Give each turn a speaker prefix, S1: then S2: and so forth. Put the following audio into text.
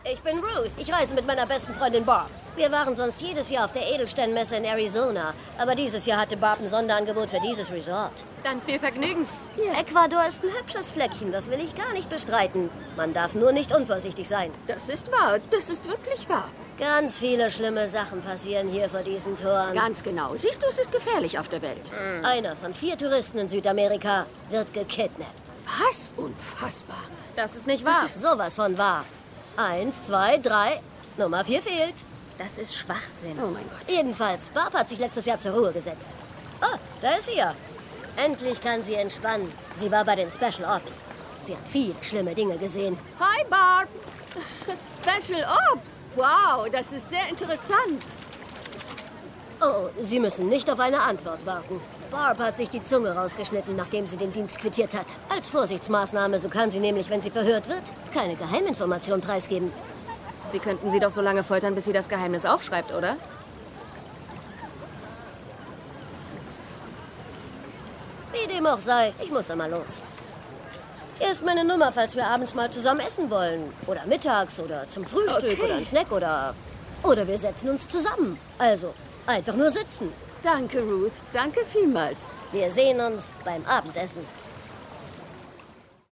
S1: Ich bin Ruth. Ich reise mit meiner besten Freundin Barb. Wir waren sonst jedes Jahr auf der Edelsteinmesse in Arizona. Aber dieses Jahr hatte Barb ein Sonderangebot für dieses Resort.
S2: Dann viel Vergnügen.
S1: Ecuador ist ein hübsches Fleckchen, das will ich gar nicht bestreiten. Man darf nur nicht unvorsichtig sein.
S3: Das ist wahr, das ist wirklich wahr.
S1: Ganz viele schlimme Sachen passieren hier vor diesen Toren.
S3: Ganz genau. Siehst du, es ist gefährlich auf der Welt.
S1: Einer von 4 Touristen in Südamerika wird gekidnappt.
S3: Was? Unfassbar.
S2: Das ist nicht wahr.
S1: Das ist sowas von wahr. 1, 2, 3. Nummer 4 fehlt.
S2: Das ist Schwachsinn.
S3: Oh mein Gott.
S1: Jedenfalls, Barb hat sich letztes Jahr zur Ruhe gesetzt. Oh, da ist sie ja. Endlich kann sie entspannen. Sie war bei den Special Ops. Sie hat viele schlimme Dinge gesehen.
S3: Hi, Barb. Special Ops. Wow, das ist sehr interessant.
S1: Oh, Sie müssen nicht auf eine Antwort warten. Barb hat sich die Zunge rausgeschnitten, nachdem sie den Dienst quittiert hat. Als Vorsichtsmaßnahme, so kann sie nämlich, wenn sie verhört wird, keine Geheiminformation preisgeben.
S2: Sie könnten sie doch so lange foltern, bis sie das Geheimnis aufschreibt, oder?
S1: Wie dem auch sei, ich muss dann mal los. Hier ist meine Nummer, falls wir abends mal zusammen essen wollen. Oder mittags oder zum Frühstück oder ein Snack oder wir setzen uns zusammen. Also, einfach nur sitzen.
S3: Danke, Ruth. Danke vielmals.
S1: Wir sehen uns beim Abendessen.